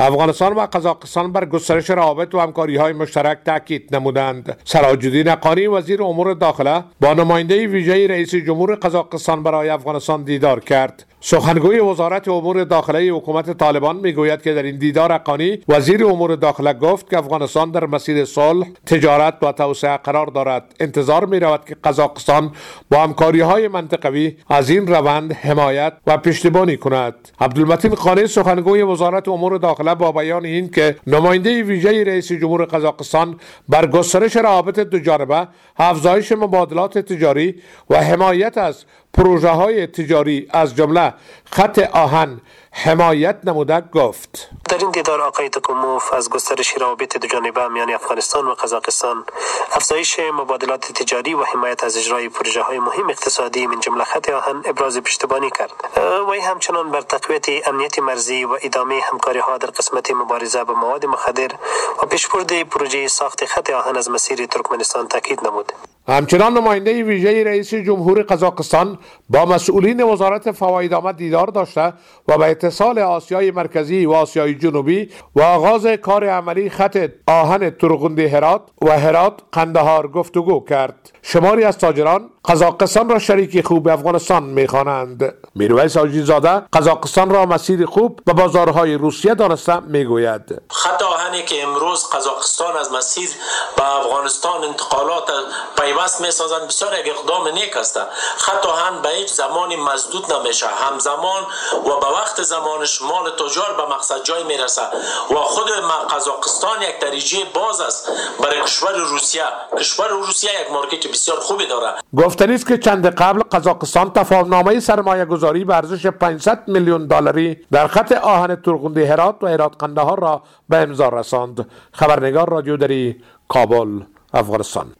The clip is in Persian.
افغانستان و قزاقستان بر گسترش روابط و همکاری‌های مشترک تاکید نمودند. سراج‌الدین حقانی وزیر امور داخله با نماینده ویژه رئیس جمهور قزاقستان برای افغانستان دیدار کرد. سخنگوی وزارت امور داخله حکومت طالبان میگوید که در این دیدار حقانی وزیر امور داخله گفت که افغانستان در مسیر صلح، تجارت و توسعه قرار دارد. انتظار می‌رود که قزاقستان با همکاری‌های منطقوی از این روند حمایت و پشتیبانی کند. عبدالمتین خانی سخنگوی وزارت امور داخله با بیان این که نماینده ویژه رئیس جمهور قزاقستان بر گسترش روابط دوجانبه، افزایش مبادلات تجاری و حمایت از پروژه‌های تجاری از جمله خط آهن حمایت نموده گفت. در این دیدار آقای توکوموف از گسترش روابط دوجانبه میان افغانستان و قزاقستان، افزایش مبادلات تجاری و حمایت از اجرای پروژه‌های مهم اقتصادی من جمله خط آهن ابراز پشتیبانی کرد. و همچنان بر تقویت امنیت مرزی و ادامه همکاری‌ها در قسمت مبارزه با مواد مخدر و پیشبرد پروژه ساخت خط آهن از مسیر ترکمنستان تاکید نمود. همچنان نماینده ویژه رئیس جمهور قزاقستان با مسئولین وزارت فوایدآمد دیدار داشته و به اتصال آسیای مرکزی و آسیای جنوبی و آغاز کار عملی خط آهن ترغندی هرات و هرات قندهار گفتگو کرد. شماری از تاجران قزاقستان را شریک خوب افغانستان می‌خوانند. میرویس حاجی‌زاده قزاقستان را مسیر خوب به بازارهای روسیه دانسته میگوید. خط آهنی که امروز قزاقستان از مسیر به افغانستان انتقالات پیوست می‌سازند بسیار یک اقدام نیک است. خط آهن به هیچ زمانی مسدود نمیشه، همزمان و به وقت زمانش مال تجار به مقصد جای میرسه و خود قزاقستان یک دریچه باز است برای کشور روسیه. کشور روسیه یک مارکت بسیار خوبی داره. گفتنی است که چند قبل قزاقستان تفاهمنامه سرمایه گذاری به ارزش 500 میلیون دلاری در خط آهن ترغندی هرات و هرات قندهار را به امضا رساند. خبرنگار رادیو دری، کابل، افغانستان.